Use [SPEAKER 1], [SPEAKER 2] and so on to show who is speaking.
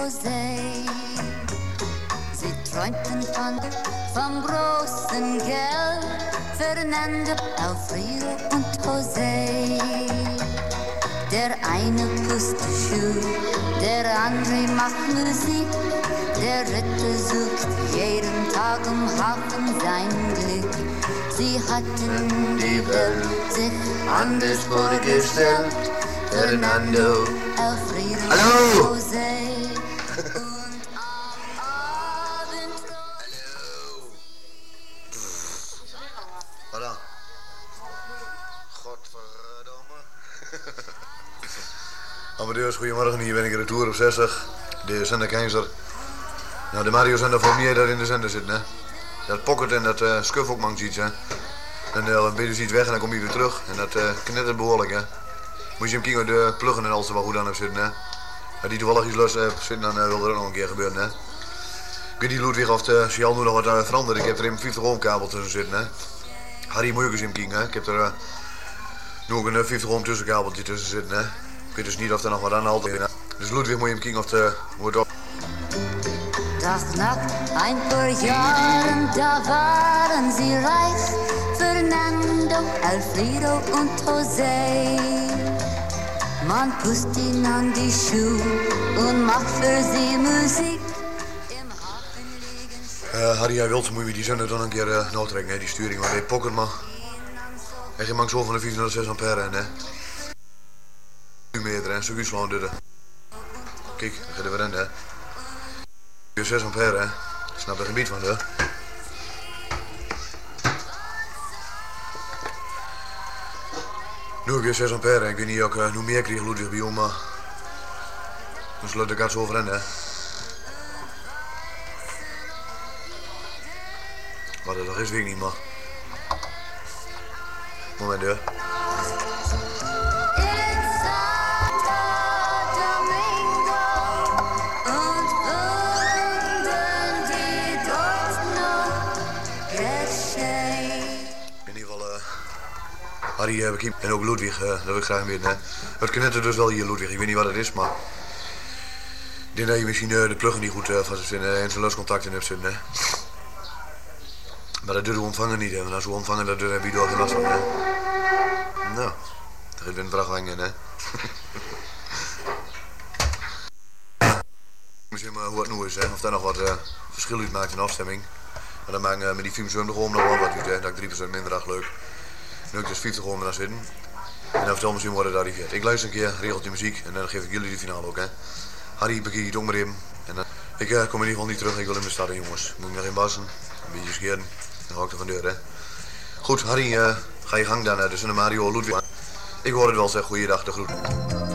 [SPEAKER 1] Jose. Sie träumten vom großen Geld, Fernando, Alfredo und Jose. Der eine pusst Schuh, der andere macht Musik, der dritte sucht jeden Tag im Hafen sein Glück. Sie hatten die Welt sich anders vorgestellt, Fernando, Alfredo und Jose. Und am Abend...
[SPEAKER 2] Wat dan? Godverdomme. Amateurs, goedemorgen. Hier ben ik retour op 60. De zender Keizer. Nou, de Mario zender voor mij daar in de zender zitten, hè. Dat pocket en dat skuf ook mangt iets, hè. En dan ben je dus iets weg en dan kom je weer terug. En dat knettert behoorlijk, hè. Moet je hem kijken de pluggen en alles er wel goed aan hebt zitten, hè. Als die toevallig iets los hebt zitten, dan wil er ook nog een keer gebeuren, hè. Ik weet niet, Ludwig, of de signaal nu nog wat veranderd. Ik heb er een 50 ohm kabel tussen zitten, hè. Harry moet je ook eens in kijken, hè. Ik heb er nu ook een 50 ohm tussenkabeltje tussen zitten, hè. Ik weet dus niet of er nog wat aan de hand is. Dus Ludwig moet je hem kijken of de wordt op.
[SPEAKER 1] Doch nach ein paar Jahren, da waren sie reich, Fernando, Alfredo und Jose. Man pusst ihn an die Schuhe und macht für sie Musik. Im Hafen liegen
[SPEAKER 2] Harry, hij wilt, moet je die zender dan een keer nauw trekken, hè, die sturing, want hij pocket maar. Hij ging zo van de 4 naar de 6 ampère, hè. Nu meter, hè, stuk uitslaan dit. Kijk, dan gaat er weer in, hè. 6 ampère, hè. Ik snap er geen bied van, hè. Nu heb je 6 ampère, ik weet niet of ik nu meer kreeg, Ludwig, bij jou, maar... Dan sluit ik het zo over in, hè. Wat er nog is, weet ik niet, maar... Moment, hè. Harry heb ik hier en ook Ludwig, dat wil ik graag weten, hè. Het knettert dus wel hier, Ludwig, ik weet niet wat het is, maar... Ik denk dat je misschien de pluggen niet goed vast zit en zijn loscontacten hebt zitten, hè. Maar dat doet de ontvanger niet, hè, want als we ontvangen, dat heb je door geen last van, hè. Nou, daar heeft een vrachtwagen in, hè. Misschien hoe het nu is, hè, of daar nog wat verschil uit maakt in afstemming. Maar dan maakt met die 75 ohm nog wel wat uit, hè, dat ik 3% minder acht leuk. Nu ik dus 50 ohm eraan zitten. En dan vertel misschien worden arriveert. Ik luister een keer, regel die muziek en dan geef ik jullie de finale ook, hè. Harry, bekijk het ook maar in. En ik kom in ieder geval niet terug, ik wil in de stad, jongens. Moet ik nog in bassen, een beetje scheren. Dan hou ik er van deur, hè. Goed, Harry, ga je gang dan, dus naar Mario, Ludwig. Ik hoor het wel zeggen, goeiedag, de groeten.